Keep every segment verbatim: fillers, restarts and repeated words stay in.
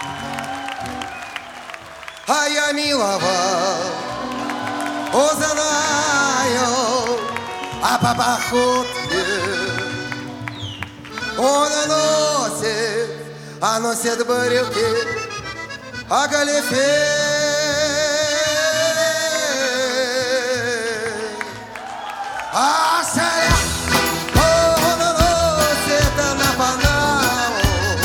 А я милого узнаю, а по походке он носит, а носит брюки, а галифе. А шаля он носит на Панаму,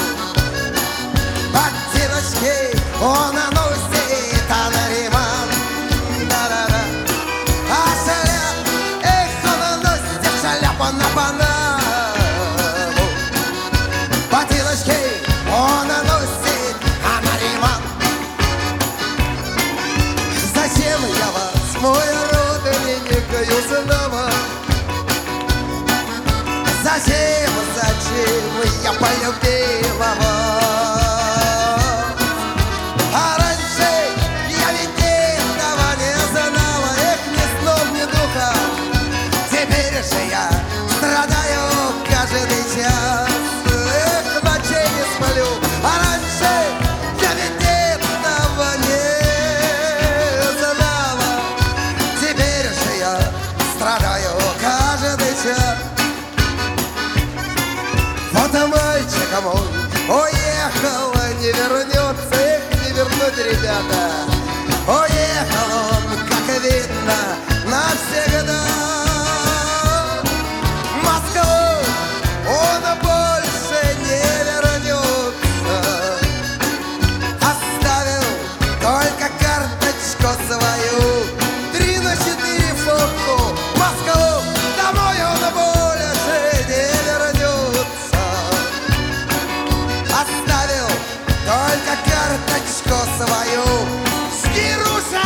ботиночки он носит, а на Риман. Да-да-да. А шаля, эх, он носит шляпу на Панаму, ботиночки он носит, а на Риман. Зачем я вас, мой родственник, узнала? Зачем, зачем я полюбила вас? А раньше я ведь этого не знала, эх, ни сном, ни духом. Теперь же я страдаю каждый час, эх, ночей не сплю. А раньше я ведь этого не знала, теперь же я страдаю каждый час. Вот и мальчик мой уехал, не вернется, эх, не вернуть, ребята. Уехал он, как видно, навсегда. В Москву он больше не вернется, оставил только карточку свою, три на четыре фотку. В Москву домой он больше не вернется, оставил только карточку свою. Скируша!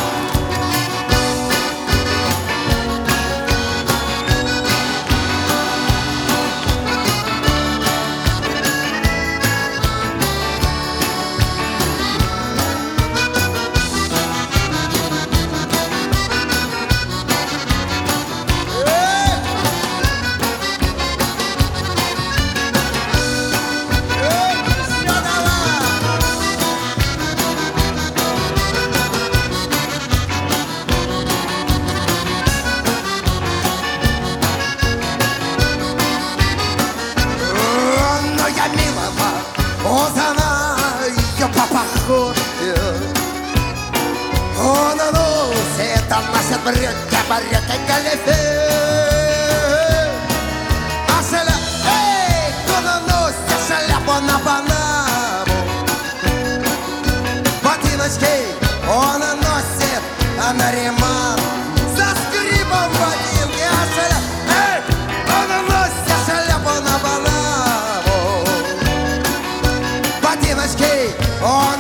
Узнаю по походке, он носит, он носит брюки, брюки, галифе. А шаля, эй, он носит шляпу на Панаму, ботиночки он носит, а на Риман. За скрипом ботинки, а шаля, эй, он носит шляпу на Панаму, ботиночки он